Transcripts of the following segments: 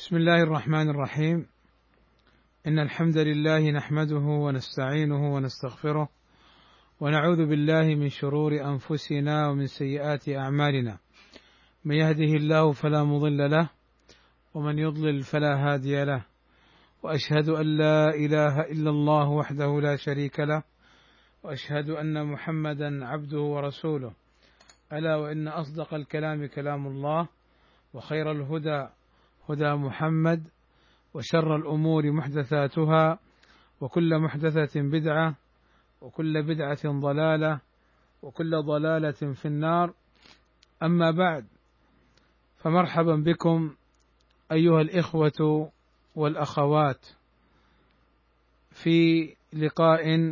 بسم الله الرحمن الرحيم. إن الحمد لله نحمده ونستعينه ونستغفره ونعوذ بالله من شرور أنفسنا ومن سيئات أعمالنا، من يهده الله فلا مضل له ومن يضلل فلا هادي له، وأشهد أن لا إله إلا الله وحده لا شريك له، وأشهد أن محمدا عبده ورسوله. ألا وإن أصدق الكلام كلام الله، وخير الهدى هدى محمد، وشر الأمور محدثاتها، وكل محدثة بدعة، وكل بدعة ضلالة، وكل ضلالة في النار. أما بعد، فمرحبا بكم أيها الإخوة والأخوات في لقاء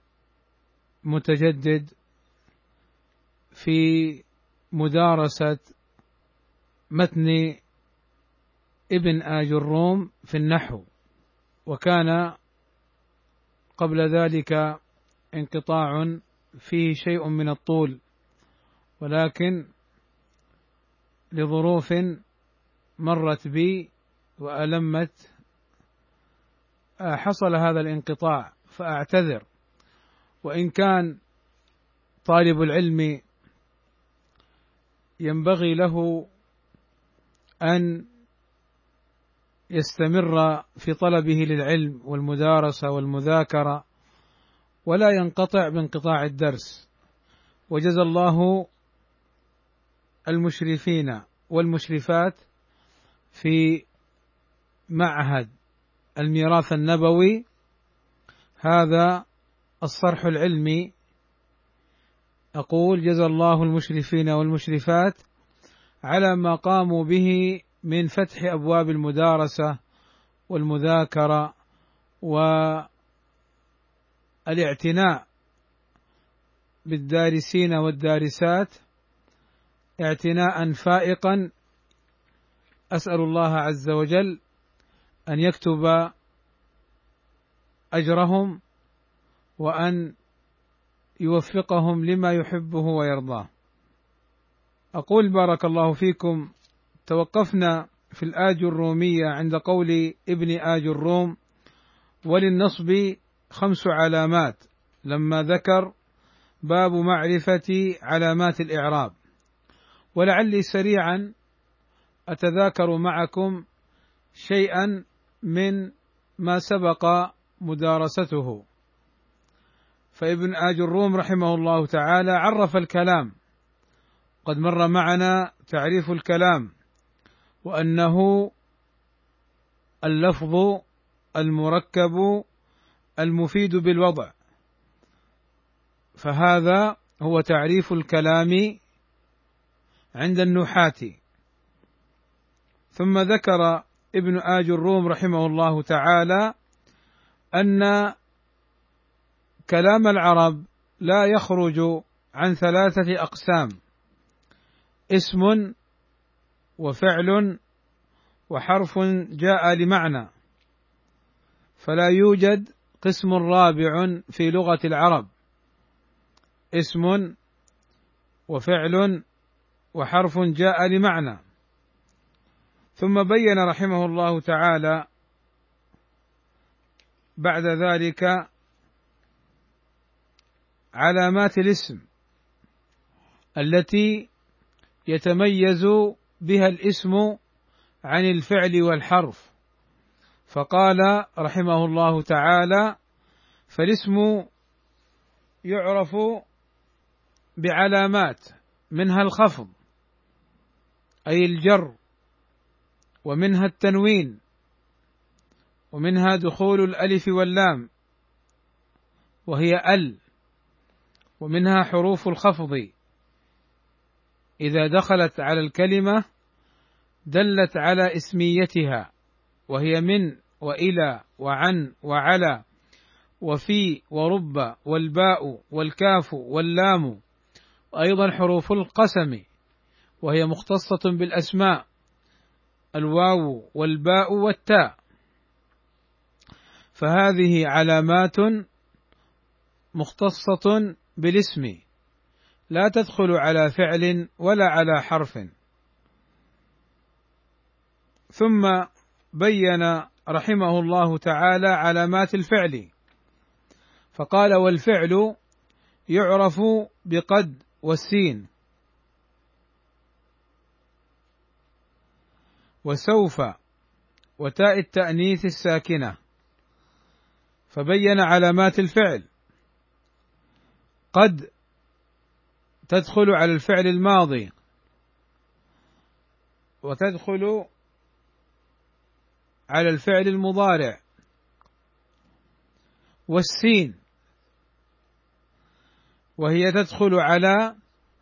متجدد في مدارسة متن ابن آجروم في النحو. وكان قبل ذلك انقطاع فيه شيء من الطول، ولكن لظروف مرت بي وألمت حصل هذا الانقطاع، فأعتذر. وإن كان طالب العلم ينبغي له أن يستمر في طلبه للعلم والمدارسة والمذاكرة ولا ينقطع بانقطاع الدرس. وجزى الله المشرفين والمشرفات في معهد الميراث النبوي هذا الصرح العلمي، أقول جزى الله المشرفين والمشرفات على ما قاموا به من فتح أبواب المدارسة والمذاكرة والاعتناء بالدارسين والدارسات اعتناء فائقا. أسأل الله عز وجل أن يكتب أجرهم وأن يوفقهم لما يحبه ويرضاه. أقول بارك الله فيكم، توقفنا في الآجرومية عند قول ابن آجروم: وللنصب 5 علامات، لما ذكر باب معرفة علامات الإعراب. ولعلي سريعا أتذاكر معكم شيئا من ما سبق مدارسته. فابن آجروم رحمه الله تعالى عرف الكلام، قد مر معنا تعريف الكلام، وأنه اللفظ المركب المفيد بالوضع، فهذا هو تعريف الكلام عند النحاة. ثم ذكر ابن آجروم رحمه الله تعالى أن كلام العرب لا يخرج عن 3 أقسام: اسم وفعل وحرف جاء لمعنى، فلا يوجد قسم رابع في لغة العرب: اسم وفعل وحرف جاء لمعنى. ثم بين رحمه الله تعالى بعد ذلك علامات الاسم التي يتميز بها الاسم عن الفعل والحرف، فقال رحمه الله تعالى: فالاسم يعرف بعلامات، منها الخفض أي الجر، ومنها التنوين، ومنها دخول الألف واللام وهي ال، ومنها حروف الخفض إذا دخلت على الكلمة دلت على اسميتها، وهي من وإلى وعن وعلى وفي ورب والباء والكاف واللام، وأيضا حروف القسم وهي مختصة بالأسماء: الواو والباء والتاء. فهذه علامات مختصة بالاسم، لا تدخل على فعل ولا على حرف. ثم بين رحمه الله تعالى علامات الفعل، فقال: والفعل يعرف بقد والسين وسوف وتاء التأنيث الساكنة. فبين علامات الفعل: قد تدخل على الفعل الماضي وتدخل على الفعل المضارع، والسين وهي تدخل على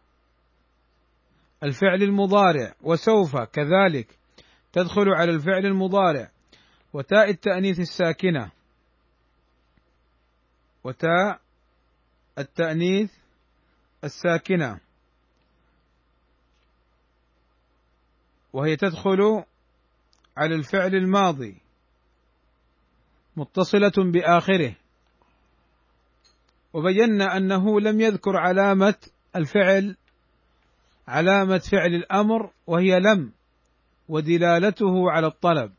الفعل المضارع، وسوف كذلك تدخل على الفعل المضارع، وتاء التأنيث الساكنة، وتاء التأنيث الساكنة وهي تدخل على الفعل الماضي متصلة بآخره. وبينا أنه لم يذكر علامة الفعل، علامة فعل الأمر، وهي لم، ودلالته على الطلب،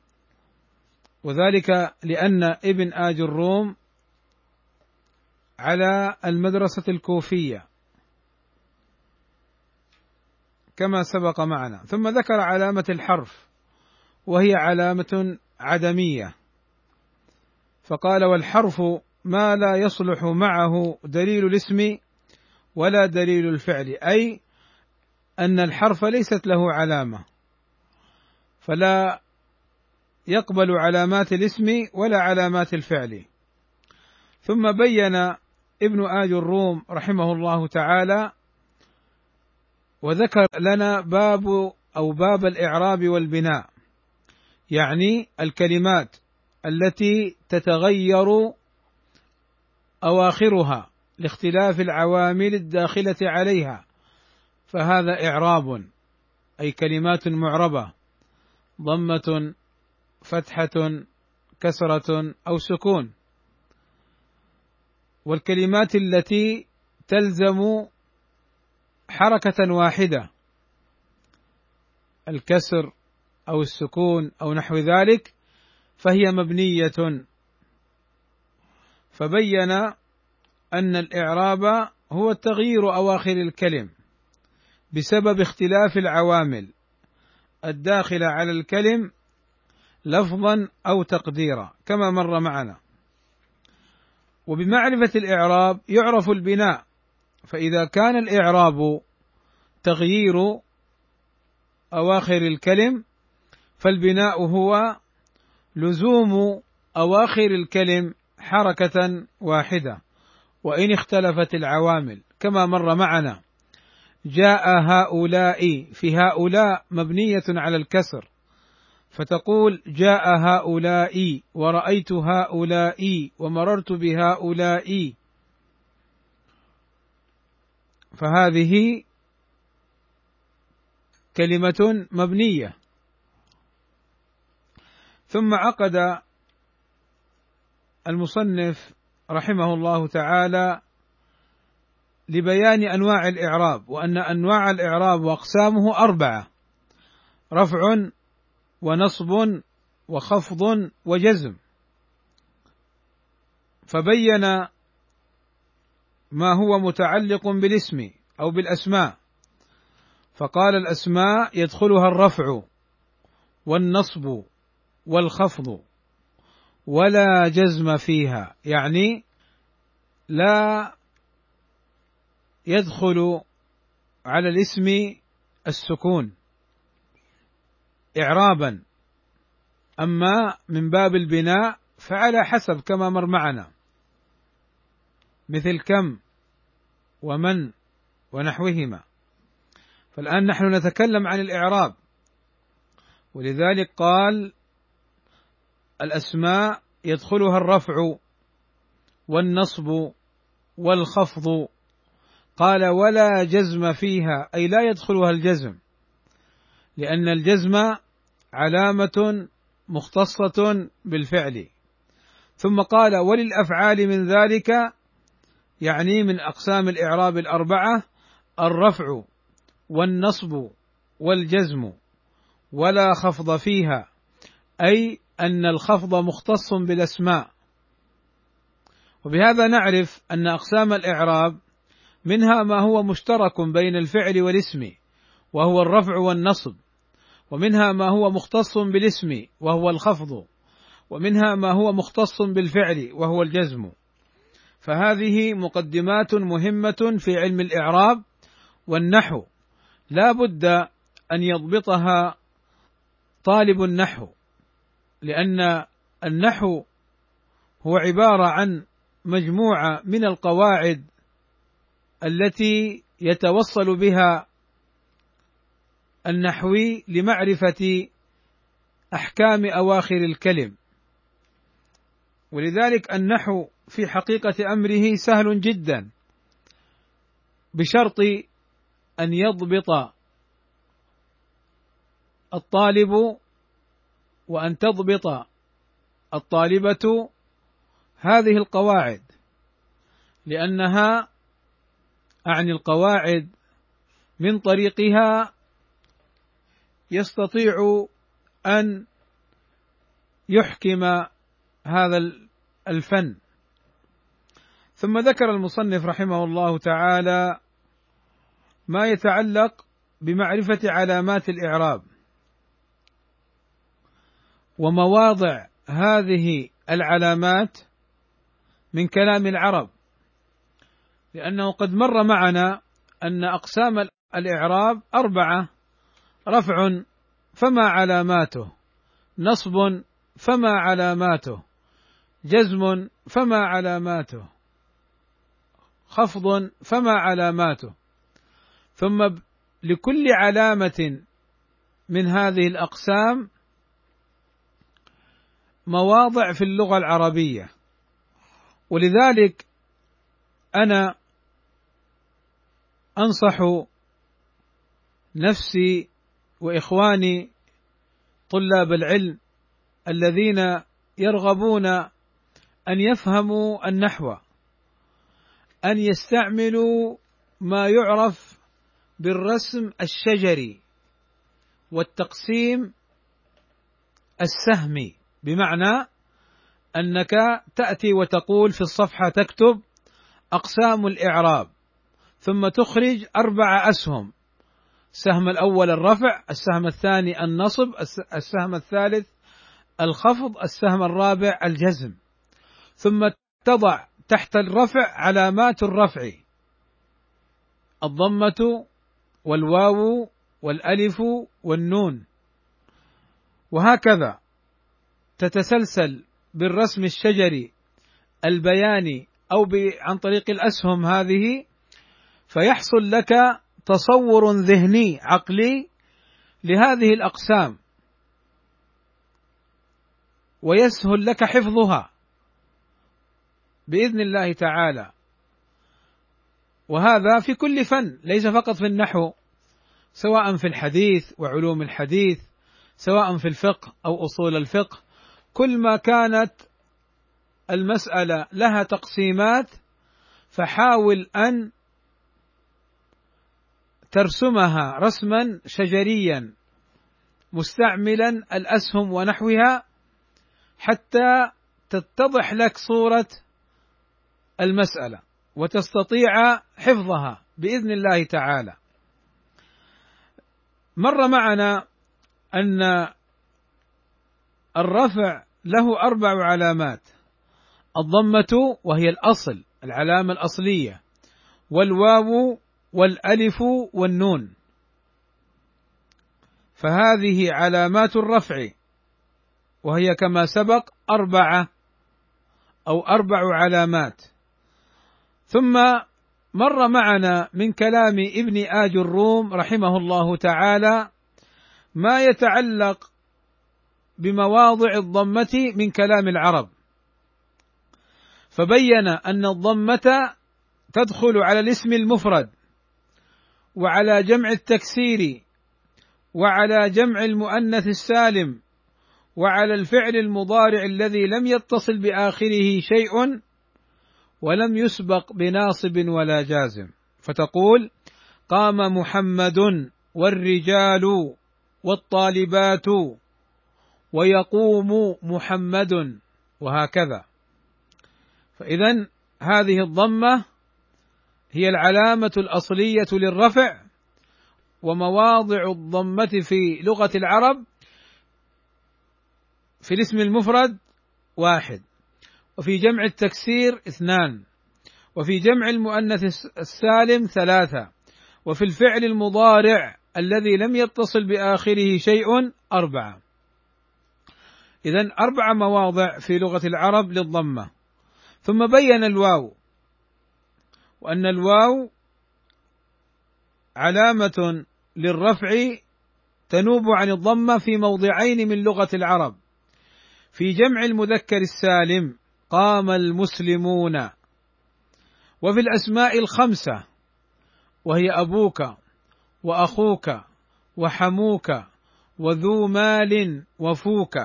وذلك لأن ابن آج الروم على المدرسة الكوفية كما سبق معنا. ثم ذكر علامة الحرف وهي علامة عدمية، فقال: والحرف ما لا يصلح معه دليل الاسم ولا دليل الفعل، أي أن الحرف ليست له علامة، فلا يقبل علامات الاسم ولا علامات الفعل. ثم بين ابن آج الروم رحمه الله تعالى وذكر لنا باب الإعراب والبناء، يعني الكلمات التي تتغير أواخرها لاختلاف العوامل الداخلة عليها، فهذا إعراب، أي كلمات معربة، ضمة، فتحة، كسرة أو سكون. والكلمات التي تلزم حركة واحدة، الكسر أو السكون أو نحو ذلك، فهي مبنية. فبين أن الإعراب هو تغيير أواخر الكلم بسبب اختلاف العوامل الداخلة على الكلم لفظا أو تقديرا كما مر معنا. وبمعرفة الإعراب يعرف البناء، فإذا كان الإعراب تغيير أواخر الكلم فالبناء هو لزوم أواخر الكلم حركة واحدة وإن اختلفت العوامل كما مر معنا. جاء هؤلاء، في هؤلاء مبنية على الكسر، فتقول: جاء هؤلاء، ورأيت هؤلاء، ومررت بهؤلاء، فهذه كلمة مبنية. ثم عقد المصنف رحمه الله تعالى لبيان أنواع الإعراب، وأن أنواع الإعراب وأقسامه 4: رفع ونصب وخفض وجزم. فبين ما هو متعلق بالاسم أو بالأسماء، فقال: الأسماء يدخلها الرفع والنصب والخفض ولا جزم فيها، يعني لا يدخل على الاسم السكون إعرابا. أما من باب البناء فعلى حسب كما مر معنا، مثل كم ومن ونحوهما. فالآن نحن نتكلم عن الإعراب، ولذلك قال: الأسماء يدخلها الرفع والنصب والخفض، قال: ولا جزم فيها، أي لا يدخلها الجزم، لأن الجزم علامة مختصة بالفعل. ثم قال: وللأفعال من ذلك، يعني من أقسام الإعراب 4: الرفع والنصب والجزم ولا خفض فيها، أي أن الخفض مختص بالأسماء. وبهذا نعرف أن أقسام الإعراب منها ما هو مشترك بين الفعل والاسم وهو الرفع والنصب، ومنها ما هو مختص بالاسم وهو الخفض، ومنها ما هو مختص بالفعل وهو الجزم. فهذه مقدمات مهمة في علم الإعراب والنحو، لا بد أن يضبطها طالب النحو، لأن النحو هو عبارة عن مجموعة من القواعد التي يتوصل بها النحوي لمعرفة أحكام أواخر الكلم. ولذلك النحو في حقيقة أمره سهل جدا، بشرط أن يضبط الطالب وأن تضبط الطالبة هذه القواعد، لأنها أعني القواعد من طريقها يستطيع أن يحكم هذا الفن. ثم ذكر المصنف رحمه الله تعالى ما يتعلق بمعرفة علامات الإعراب ومواضع هذه العلامات من كلام العرب، لأنه قد مر معنا أن أقسام الإعراب 4: رفع فما علاماته، نصب فما علاماته، جزم فما علاماته، خفض فما علاماته. ثم لكل علامة من هذه الأقسام مواضع في اللغة العربية. ولذلك أنا أنصح نفسي وإخواني طلاب العلم الذين يرغبون أن يفهموا النحو أن يستعملوا ما يعرف بالرسم الشجري والتقسيم السهمي، بمعنى أنك تأتي وتقول في الصفحة، تكتب أقسام الإعراب، ثم تخرج 4 أسهم: السهم الأول الرفع، السهم الثاني النصب، السهم الثالث الخفض، السهم الرابع الجزم، ثم تضع تحت الرفع علامات الرفع: الضمة والواو والألف والنون، وهكذا تتسلسل بالرسم الشجري البياني أو عن طريق الأسهم هذه، فيحصل لك تصور ذهني عقلي لهذه الأقسام، ويسهل لك حفظها بإذن الله تعالى. وهذا في كل فن، ليس فقط في النحو، سواء في الحديث وعلوم الحديث، سواء في الفقه أو أصول الفقه. كل ما كانت المسألة لها تقسيمات فحاول أن ترسمها رسما شجريا مستعملا الأسهم ونحوها، حتى تتضح لك صورة المسألة وتستطيع حفظها بإذن الله تعالى. مر معنا أن الرفع له 4 علامات: الضمة وهي الأصل، العلامة الأصلية، والواو والألف والنون، فهذه علامات الرفع، وهي كما سبق 4 علامات. ثم مر معنا من كلام ابن آج الروم رحمه الله تعالى ما يتعلق بمواضع الضمة من كلام العرب، فبين أن الضمة تدخل على الاسم المفرد، وعلى جمع التكسير، وعلى جمع المؤنث السالم، وعلى الفعل المضارع الذي لم يتصل بآخره شيء ولم يسبق بناصب ولا جازم، فتقول: قام محمد والرجال والطالبات ويقوم محمد، وهكذا. فإذا هذه الضمة هي العلامة الأصلية للرفع، ومواضع الضمة في لغة العرب في الاسم المفرد 1، وفي جمع التكسير 2، وفي جمع المؤنث السالم 3، وفي الفعل المضارع الذي لم يتصل بآخره شيء 4. إذن 4 مواضع في لغة العرب للضمة. ثم بين الواو، وأن الواو علامة للرفع تنوب عن الضمة في موضعين من لغة العرب: في جمع المذكر السالم قام المسلمون، وفي الأسماء 5، وهي أبوك وأخوك وحموك وذو مال وفوك.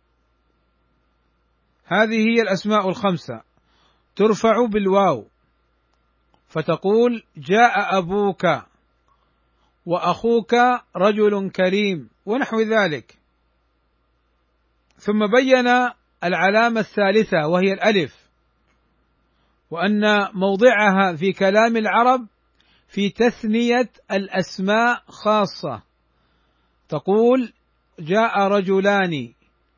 هذه هي الأسماء 5 ترفع بالواو، فتقول جاء أبوك وأخوك رجل كريم ونحو ذلك. ثم بين العلامة الثالثة وهي الألف، وأن موضعها في كلام العرب في تثنية الأسماء خاصة، تقول جاء رجلان،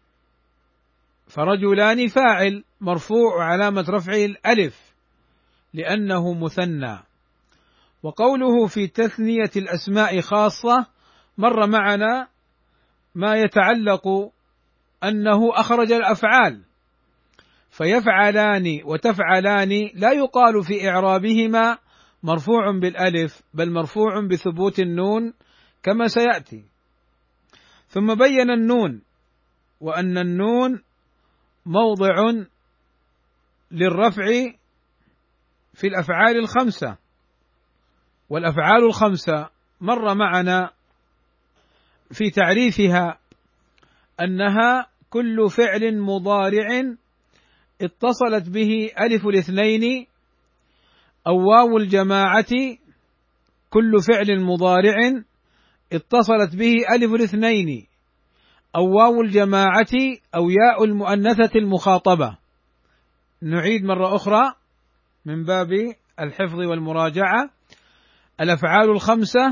فرجلان فاعل مرفوع علامة رفعه الألف لأنه مثنى. وقوله في تثنية الأسماء خاصة مر معنا ما يتعلق أنه أخرج الأفعال، فيفعلان وتفعلان لا يقال في إعرابهما مرفوع بالألف، بل مرفوع بثبوت النون كما سيأتي. ثم بين النون، وأن النون موضع للرفع في الأفعال 5، والأفعال 5 مر معنا في تعريفها أنها كل فعل مضارع اتصلت به ألف الاثنين أو واو الجماعة، كل فعل مضارع اتصلت به ألف الاثنين أو واو الجماعة أو ياء المؤنثة المخاطبة. نعيد مرة أخرى من باب الحفظ والمراجعة: الأفعال 5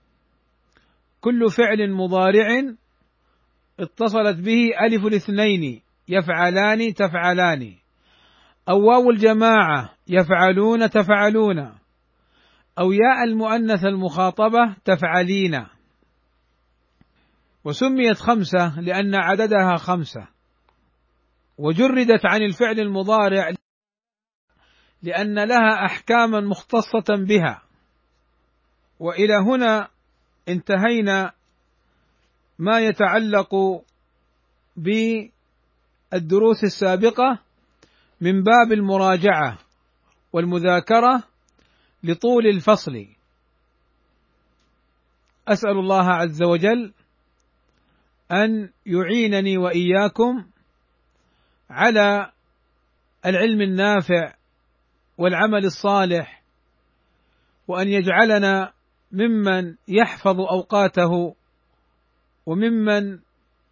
كل فعل مضارع اتصلت به ألف الاثنين يفعلان تفعلان، أو واو الجماعة يفعلون تفعلون، أو ياء المؤنث المخاطبة تفعلين. وسميت 5 لأن عددها 5، وجردت عن الفعل المضارع لأن لها أحكاما مختصة بها. وإلى هنا انتهينا ما يتعلق بالدروس السابقة من باب المراجعة والمذاكرة لطول الفصل. أسأل الله عز وجل أن يعينني وإياكم على العلم النافع والعمل الصالح، وأن يجعلنا ممن يحفظ أوقاته، وممن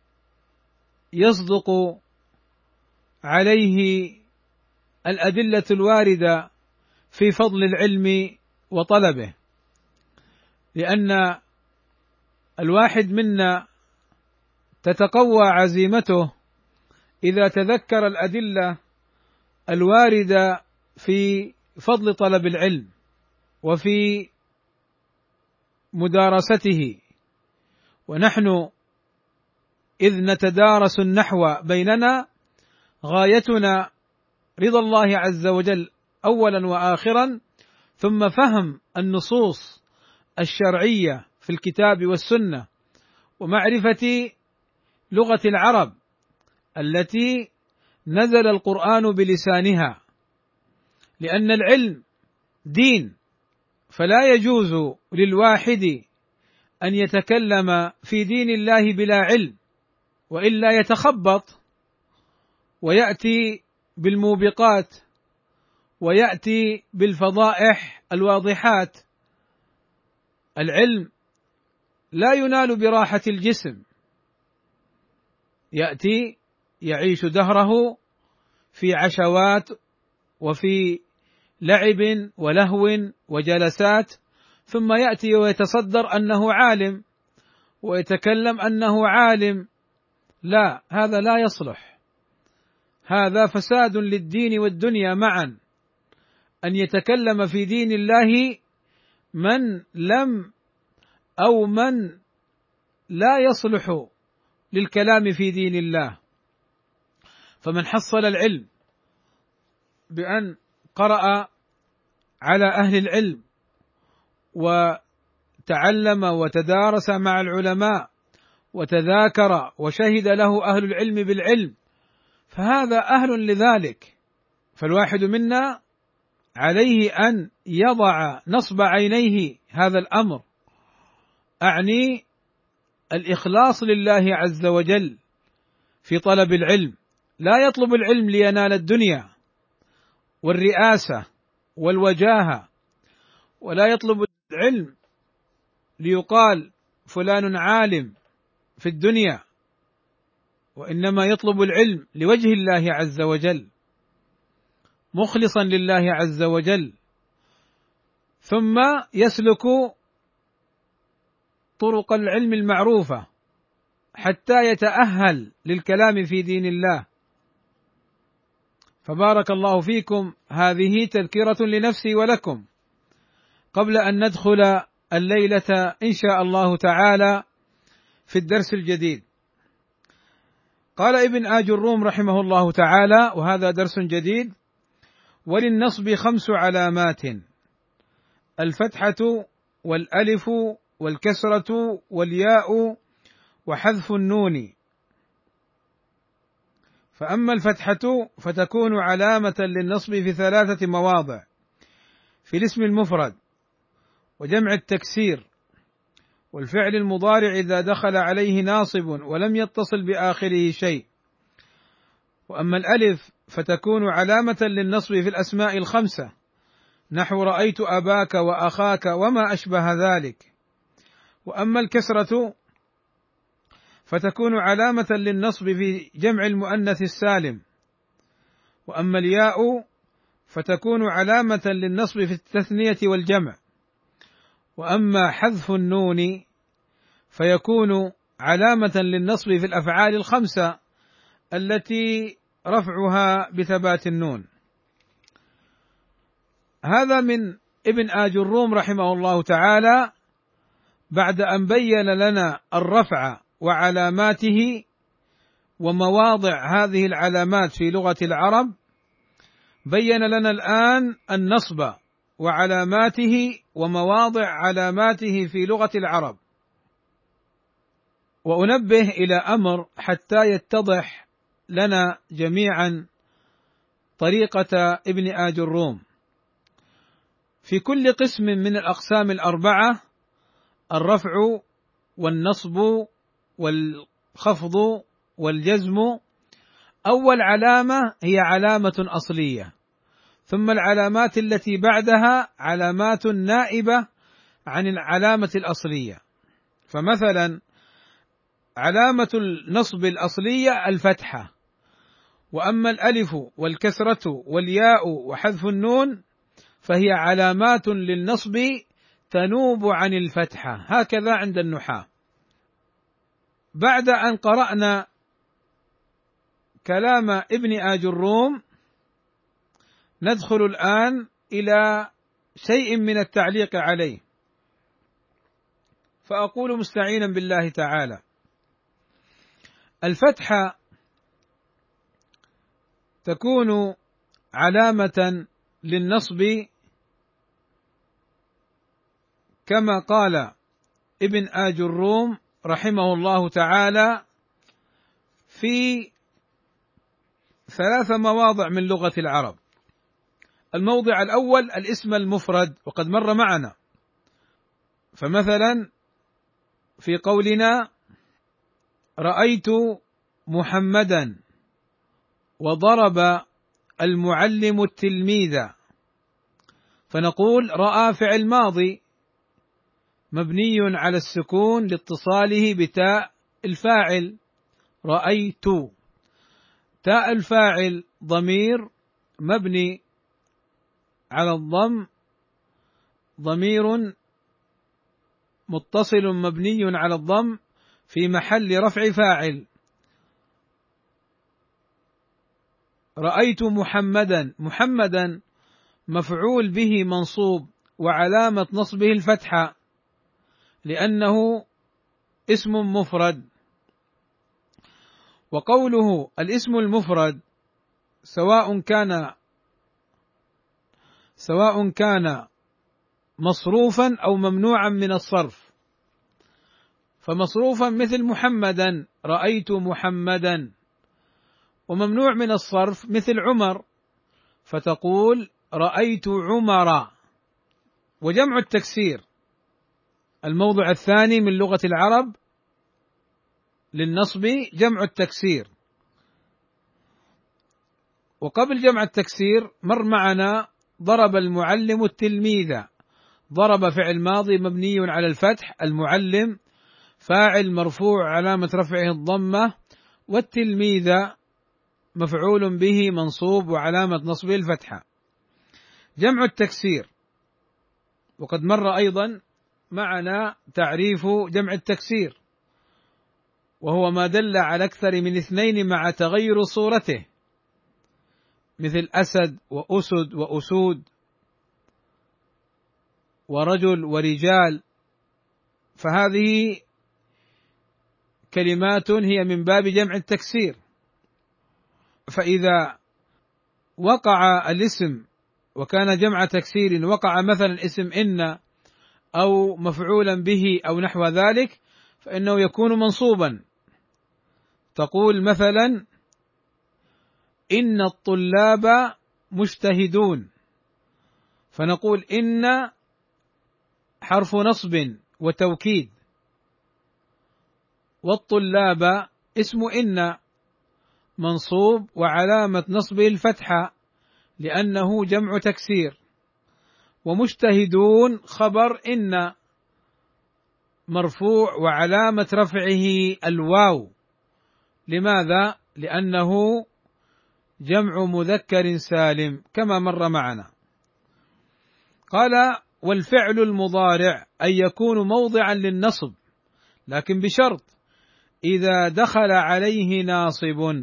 يصدق عليه الأدلة الواردة في فضل العلم وطلبه، لأن الواحد منا تتقوى عزيمته إذا تذكر الأدلة الواردة في فضل طلب العلم وفي مدارسته. ونحن إذ نتدارس النحو بيننا غايتنا رضا الله عز وجل أولا وآخرا، ثم فهم النصوص الشرعية في الكتاب والسنة، ومعرفة لغة العرب التي نزل القرآن بلسانها، لأن العلم دين، فلا يجوز للواحد أن يتكلم في دين الله بلا علم، وإلا يتخبط ويأتي بالموبقات ويأتي بالفضائح الواضحات. العلم لا ينال براحة الجسم، يأتي يعيش دهره في عشوات وفي لعب ولهو وجلسات، ثم يأتي ويتصدر أنه عالم ويتكلم أنه عالم. لا، هذا لا يصلح، هذا فساد للدين والدنيا معا، أن يتكلم في دين الله من لم أو من لا يصلح للكلام في دين الله. فمن حصل العلم بأن قرأ على أهل العلم وتعلم وتدارس مع العلماء وتذاكر وشهد له أهل العلم بالعلم، فهذا أهل لذلك. فالواحد منا عليه أن يضع نصب عينيه هذا الأمر، أعني الإخلاص لله عز وجل في طلب العلم، لا يطلب العلم لينال الدنيا والرئاسة والوجاهة، ولا يطلب العلم ليقال فلان عالم في الدنيا، وإنما يطلب العلم لوجه الله عز وجل، مخلصا لله عز وجل، ثم يسلك طرق العلم المعروفة حتى يتأهل للكلام في دين الله. فبارك الله فيكم، هذه تذكرة لنفسي ولكم قبل أن ندخل الليلة إن شاء الله تعالى في الدرس الجديد. قال ابن آج الروم رحمه الله تعالى، وهذا درس جديد: وللنصب 5 علامات: الفتحة والألف والكسرة والياء وحذف النون. فأما الفتحة فتكون علامة للنصب في 3 مواضع: في الاسم المفرد، وجمع التكسير، والفعل المضارع إذا دخل عليه ناصب ولم يتصل بآخره شيء. وأما الألف فتكون علامة للنصب في الأسماء 5، نحو رأيت أباك وأخاك وما أشبه ذلك. وأما الكسرة فتكون علامة للنصب في جمع المؤنث السالم. وأما الياء فتكون علامة للنصب في التثنية والجمع. وأما حذف النون فيكون علامة للنصب في الأفعال 5 التي رفعها بثبات النون. هذا من ابن آج الروم رحمه الله تعالى بعد أن بين لنا الرفع وعلاماته ومواضع هذه العلامات في لغة العرب، بين لنا الآن النصب وعلاماته ومواضع علاماته في لغة العرب. وأنبه إلى أمر حتى يتضح لنا جميعا طريقة ابن آج الروم. في كل قسم من الأقسام 4، الرفع والنصب والخفض والجزم، أول علامة هي علامة أصلية، ثم العلامات التي بعدها علامات نائبة عن العلامة الأصلية. فمثلا علامة النصب الأصلية الفتحة، وأما الألف والكسرة والياء وحذف النون فهي علامات للنصب تنوب عن الفتحة، هكذا عند النحاة. بعد أن قرأنا كلام ابن آج الروم ندخل الآن إلى شيء من التعليق عليه، فأقول مستعينا بالله تعالى: الفتحة تكون علامة للنصب كما قال ابن آج الروم رحمه الله تعالى في 3 مواضع من لغة العرب. الموضع الأول الاسم المفرد، وقد مر معنا. فمثلا في قولنا رأيت محمدا وضرب المعلم التلميذ، فنقول رأى فعل ماضي مبني على السكون لاتصاله بتاء الفاعل رأيت. تاء الفاعل ضمير مبني على الضم، ضمير متصل مبني على الضم في محل رفع فاعل. رأيت محمدا، محمدا مفعول به منصوب وعلامة نصبه الفتحة لأنه اسم مفرد. وقوله الاسم المفرد سواء كان مصروفا أو ممنوعا من الصرف، فمصروفا مثل محمدا، رأيت محمدا، وممنوع من الصرف مثل عمر، فتقول رأيت عمر. وجمع التكسير الموضع الثاني من لغة العرب للنصب جمع التكسير. وقبل جمع التكسير مر معنا ضرب المعلم التلميذ، ضرب فعل ماضي مبني على الفتح، المعلم فاعل مرفوع علامة رفعه الضمة، والتلميذ مفعول به منصوب وعلامة نصبه الفتحة. جمع التكسير، وقد مر أيضا معنا تعريف جمع التكسير، وهو ما دل على أكثر من اثنين مع تغير صورته، مثل أسد وأسد وأسود ورجل ورجال، فهذه كلمات هي من باب جمع التكسير. فإذا وقع الاسم وكان جمع تكسير، وقع مثلا اسم إن أو مفعولا به أو نحو ذلك، فإنه يكون منصوبا. تقول مثلا إن الطلاب مجتهدون، فنقول إن حرف نصب وتوكيد، والطلاب اسم إن منصوب وعلامة نصبه الفتحة لأنه جمع تكسير، ومجتهدون خبر إن مرفوع وعلامة رفعه الواو. لماذا؟ لأنه جمع مذكر سالم كما مر معنا. قال والفعل المضارع أن يكون موضعا للنصب، لكن بشرط إذا دخل عليه ناصب،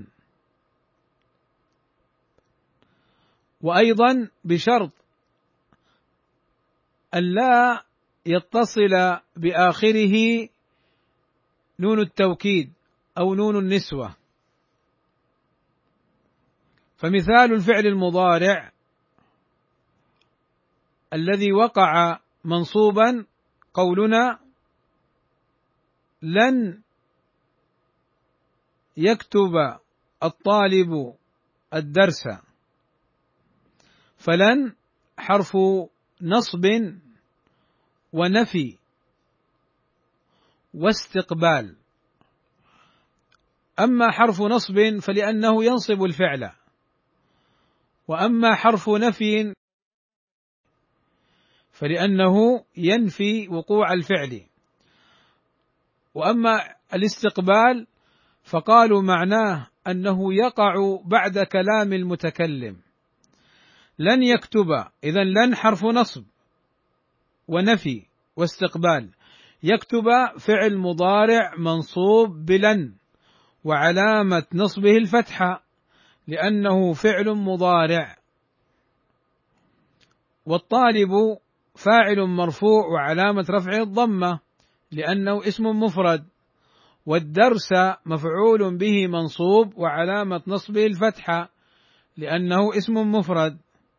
وأيضا بشرط أن لا يتصل بآخره نون التوكيد أو نون النسوة. فمثال الفعل المضارع الذي وقع منصوبا قولنا لن يكتب الطالب الدرس، فلن حرف نصب ونفي واستقبال. أما حرف نصب فلأنه ينصب الفعل، وأما حرف نفي فلأنه ينفي وقوع الفعل. وأما الاستقبال فقالوا معناه أنه يقع بعد كلام المتكلم. لن يكتب، إذن لن حرف نصب ونفي واستقبال، يكتب فعل مضارع منصوب بلن وعلامة نصبه الفتحة لأنه فعل مضارع. والطالب فاعل مرفوع وعلامة رفعه الضمة لأنه اسم مفرد، والدرس مفعول به منصوب وعلامة نصبه الفتحة لأنه اسم مفرد.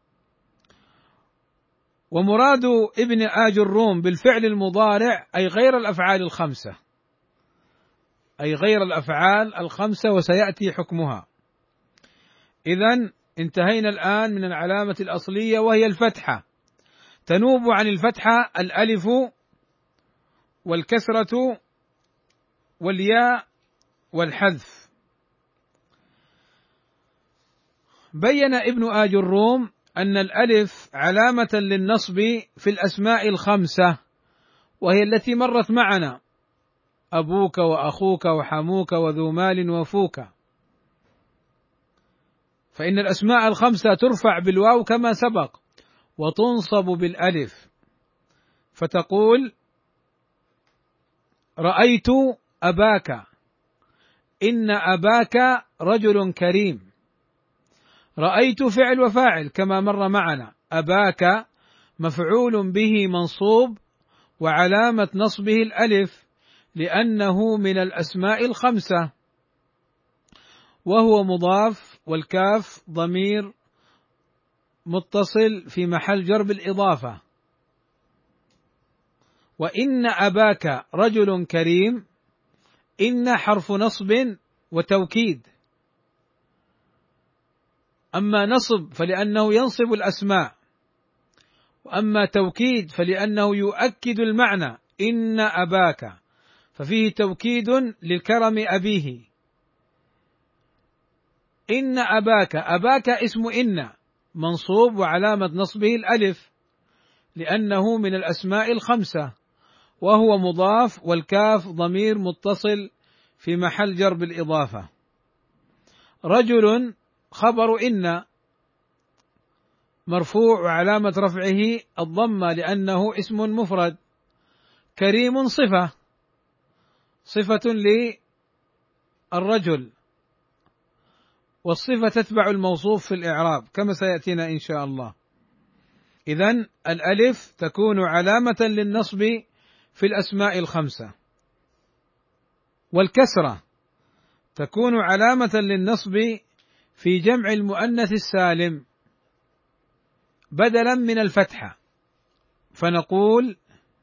ومراد ابن آج الروم بالفعل المضارع أي غير الأفعال الخمسة، أي غير الأفعال الخمسة، وسيأتي حكمها. إذن انتهينا الآن من العلامة الأصلية وهي الفتحة، تنوب عن الفتحة الألف والكسرة والياء والحذف. بين ابن آج الروم أن الألف علامة للنصب في الأسماء الخمسة، وهي التي مرت معنا: أبوك وأخوك وحموك وذو مال وفوك. فإن الأسماء الخمسة ترفع بالواو كما سبق وتنصب بالألف، فتقول رأيت أباك، إن أباك رجل كريم. رأيت فعل وفاعل كما مر معنا، أباك مفعول به منصوب وعلامة نصبه الألف لأنه من الأسماء الخمسة، وهو مضاف، والكاف ضمير متصل في محل جر بالإضافة. وإن أباك رجل كريم، إن حرف نصب وتوكيد، أما نصب فلأنه ينصب الأسماء، وأما توكيد فلأنه يؤكد المعنى، إن أباك، ففيه توكيد للكرم أبيه. إن أباك، أباك اسم إن منصوب وعلامة نصبه الألف لأنه من الأسماء الخمسة، وهو مضاف، والكاف ضمير متصل في محل جر بالإضافة. رجل خبر إن مرفوع وعلامة رفعه الضمة لأنه اسم مفرد. كريم صفة للرجل، والصفة تتبع الموصوف في الإعراب كما سيأتينا إن شاء الله. إذن الألف تكون علامة للنصب في الأسماء الخمسة، والكسرة تكون علامة للنصب في جمع المؤنث السالم بدلا من الفتحة، فنقول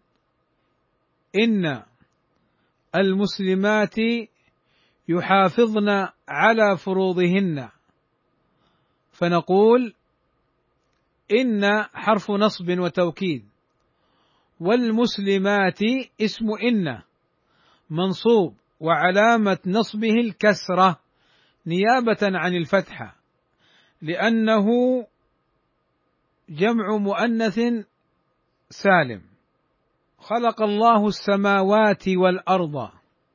إن المسلمات يحافظن على فروضهن، فنقول إن حرف نصب وتوكيد، والمسلمات اسم إن منصوب وعلامة نصبه الكسرة نيابة عن الفتحة لأنه جمع مؤنث سالم. خلق الله السماوات والأرض،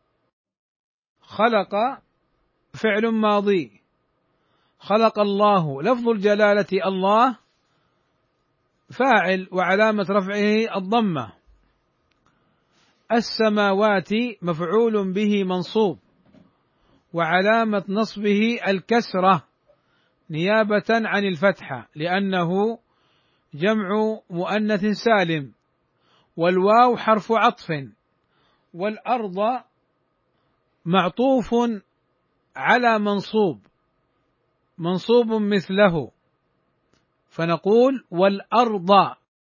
خلق فعل ماضي، خلق الله لفظ الجلالة الله فاعل وعلامة رفعه الضمة، السماوات مفعول به منصوب وعلامة نصبه الكسرة نيابة عن الفتحة لأنه جمع مؤنث سالم، والواو حرف عطف، والأرض معطوف على منصوب مثله، فنقول والأرض،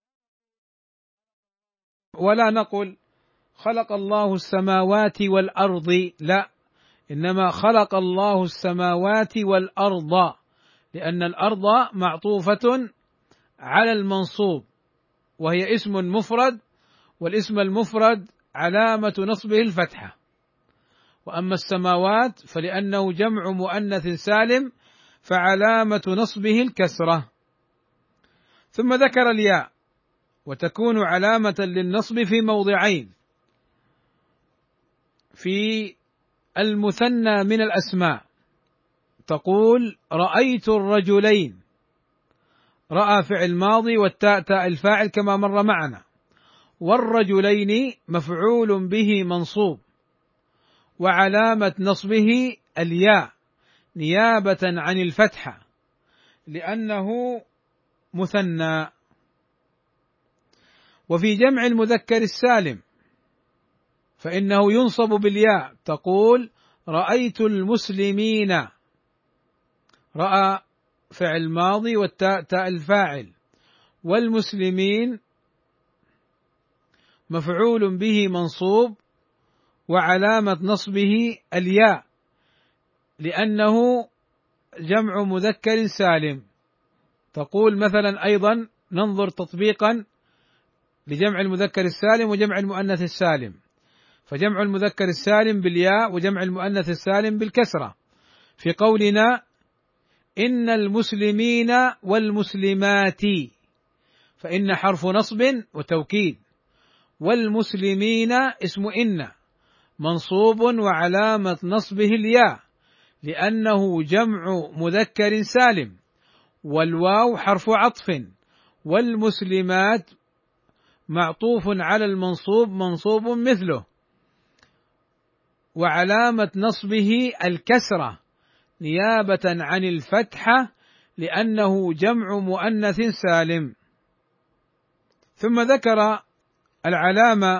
ولا نقل خلق الله السماوات والأرض، لا، إنما خلق الله السماوات والأرض لأن الأرض معطوفة على المنصوب وهي اسم مفرد، والاسم المفرد علامة نصبه الفتحة. وأما السماوات فلأنه جمع مؤنث سالم فعلامة نصبه الكسرة. ثم ذكر الياء، وتكون علامة للنصب في موضعين: في المثنى من الأسماء تقول رأيت الرجلين، رأى فعل ماضي والتاء تاء الفاعل كما مر معنا، والرجلين مفعول به منصوب وعلامة نصبه الياء نيابة عن الفتحة لأنه مثنى. وفي جمع المذكر السالم فإنه ينصب بالياء، تقول رأيت المسلمين، رأى فعل ماضي والتاء تاء الفاعل، والمسلمين مفعول به منصوب وعلامة نصبه الياء لأنه جمع مذكر سالم. تقول مثلا أيضا ننظر تطبيقا لجمع المذكر السالم وجمع المؤنث السالم، فجمع المذكر السالم بالياء وجمع المؤنث السالم بالكسرة في قولنا إن المسلمين والمسلمات، فإن حرف نصب وتوكيد، والمسلمين اسم إن منصوب وعلامة نصبه الياء لأنه جمع مذكر سالم، والواو حرف عطف، والمسلمات معطوف على المنصوب منصوب مثله، وعلامة نصبه الكسرة نيابة عن الفتحة لأنه جمع مؤنث سالم. ثم ذكر العلامة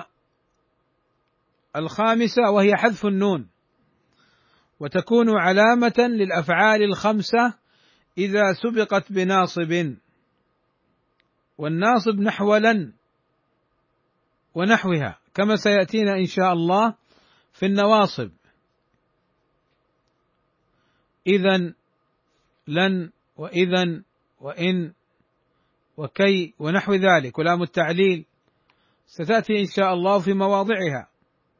الخامسة وهي حذف النون، وتكون علامة للأفعال الخمسة إذا سبقت بناصب، والناصب نحو لن ونحوها كما سيأتينا إن شاء الله في النواصب، إذن لن وإذن وإن وكي ونحو ذلك، ولام التعليل ستأتي إن شاء الله في مواضعها.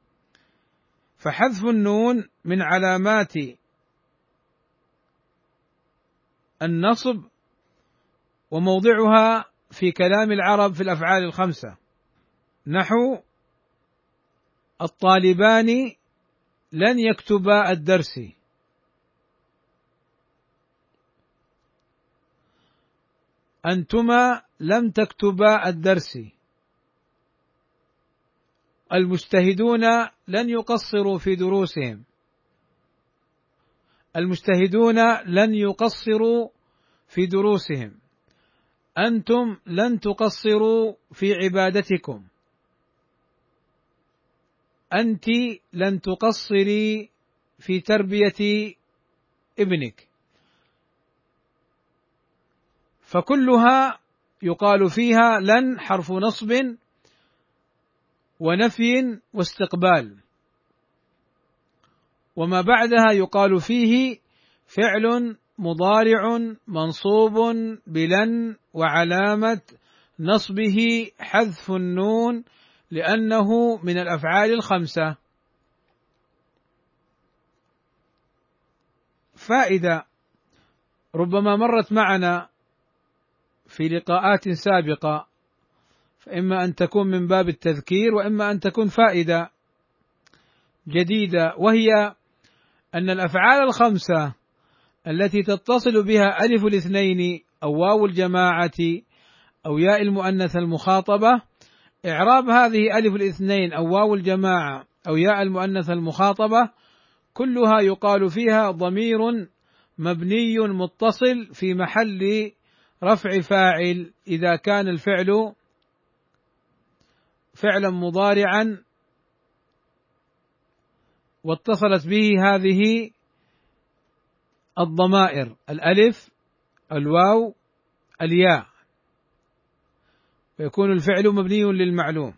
فحذف النون من علامات النصب، وموضعها في كلام العرب في الأفعال الخمسة، نحو الطالبان لن يكتبا الدرس، أنتما لم تكتبا الدرس، المجتهدون لن يقصروا في دروسهم، المجتهدون لن يقصروا في دروسهم، أنتم لن تقصروا في عبادتكم، أنت لن تقصري في تربية ابنك. فكلها يقال فيها لن حرف نصب ونفي واستقبال، وما بعدها يقال فيه فعل مضارع منصوب بلن وعلامة نصبه حذف النون لأنه من الأفعال الخمسة. فائدة ربما مرت معنا في لقاءات سابقة، فإما أن تكون من باب التذكير وإما أن تكون فائدة جديدة، وهي أن الأفعال الخمسة التي تتصل بها ألف الاثنين أو واو الجماعة أو ياء المؤنث المخاطبة، إعراب هذه ألف الاثنين أو واو الجماعة أو ياء المؤنث المخاطبة كلها يقال فيها ضمير مبني متصل في محل رفع فاعل إذا كان الفعل فعلا مضارعا واتصلت به هذه الضمائر الألف الواو الياء، ويكون الفعل مبني للمعلوم.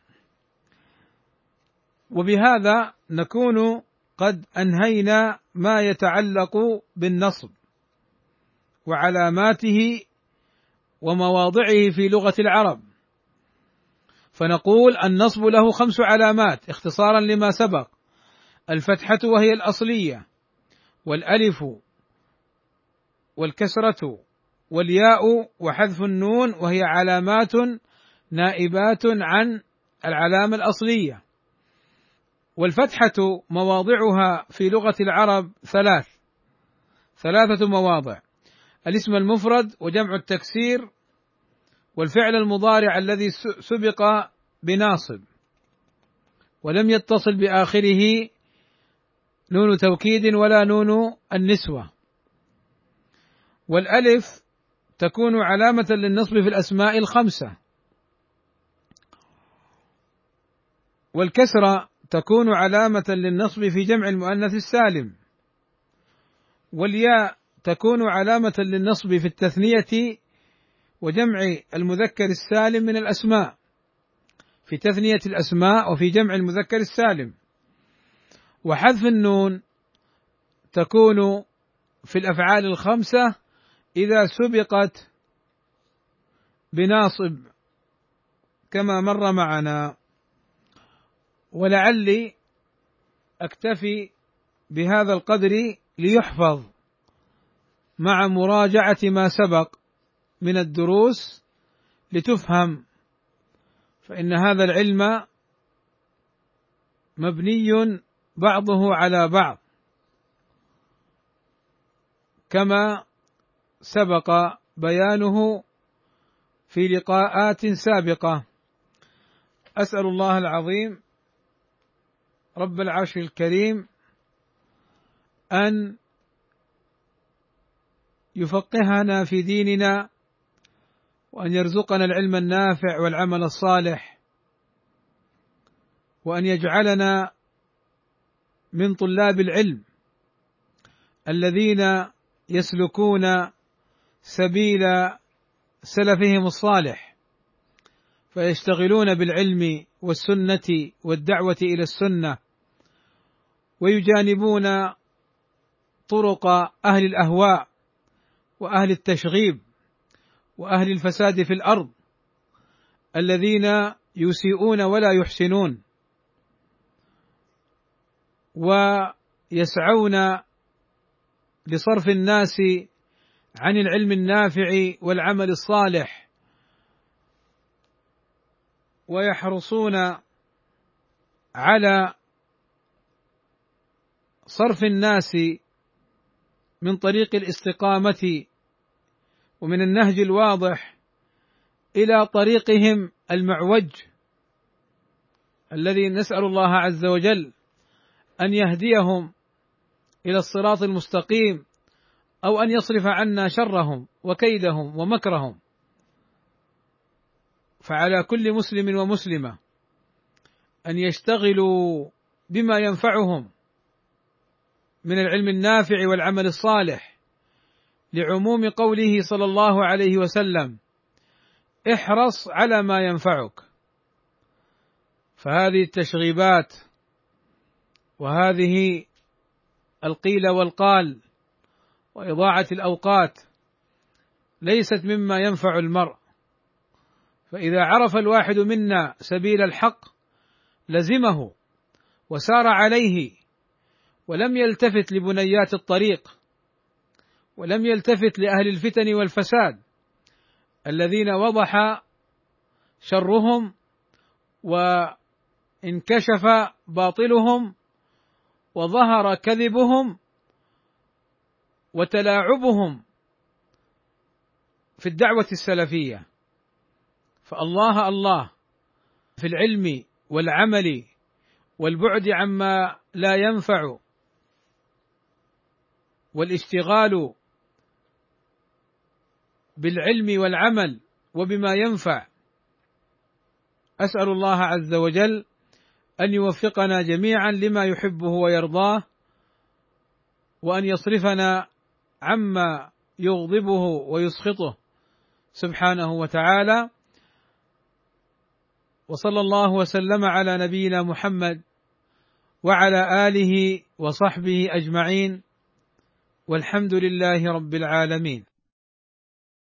وبهذا نكون قد أنهينا ما يتعلق بالنصب وعلاماته ومواضعه في لغة العرب. فنقول النصب له 5 علامات اختصارا لما سبق: الفتحة وهي الأصلية، والألف والكسرة والياء وحذف النون وهي علامات نائبات عن العلامة الأصلية. والفتحة مواضعها في لغة العرب 3 مواضع: الاسم المفرد وجمع التكسير، والفعل المضارع الذي سبق بناصب ولم يتصل بآخره نون توكيد ولا نون النسوة، والألف تكون علامة للنصب في الأسماء الخمسة، والكسرة تكون علامة للنصب في جمع المؤنث السالم، والياء تكون علامة للنصب في التثنية وجمع المذكر السالم من الأسماء، في تثنية الأسماء وفي جمع المذكر السالم. وحذف النون تكون في الأفعال الخمسة إذا سبقت بناصب كما مر معنا. ولعلي أكتفي بهذا القدر ليحفظ مع مراجعة ما سبق من الدروس لتفهم، فإن هذا العلم مبني بعضه على بعض كما سبق بيانه في لقاءات سابقة. أسأل الله العظيم رب العرش الكريم أن يفقهنا في ديننا، وأن يرزقنا العلم النافع والعمل الصالح، وأن يجعلنا من طلاب العلم الذين يسلكون سبيل سلفهم الصالح، فيشتغلون بالعلم والسنة والدعوة إلى السنة، ويجانبون طرق أهل الأهواء وأهل التشغيب وأهل الفساد في الأرض الذين يسيئون ولا يحسنون، ويسعون لصرف الناس عن العلم النافع والعمل الصالح، ويحرصون على صرف الناس من طريق الاستقامة ومن النهج الواضح إلى طريقهم المعوج، الذي نسأل الله عز وجل أن يهديهم إلى الصراط المستقيم، أو أن يصرف عنا شرهم وكيدهم ومكرهم. فعلى كل مسلم ومسلمة أن يشتغلوا بما ينفعهم من العلم النافع والعمل الصالح، لعموم قوله صلى الله عليه وسلم: احرص على ما ينفعك. فهذه التشغيبات وهذه القيل والقال وإضاعة الأوقات ليست مما ينفع المرء، فإذا عرف الواحد منا سبيل الحق لزمه وسار عليه، ولم يلتفت لبنيات الطريق، ولم يلتفت لأهل الفتن والفساد الذين وضح شرهم وانكشف باطلهم وظهر كذبهم وتلاعبهم في الدعوة السلفية. فالله الله في العلم والعمل والبعد عما لا ينفع، والاشتغال بالعلم والعمل وبما ينفع. أسأل الله عز وجل أن يوفقنا جميعا لما يحبه ويرضاه، وأن يصرفنا عما يغضبه ويسخطه سبحانه وتعالى. وصلى الله وسلم على نبينا محمد وعلى آله وصحبه أجمعين، والحمد لله رب العالمين.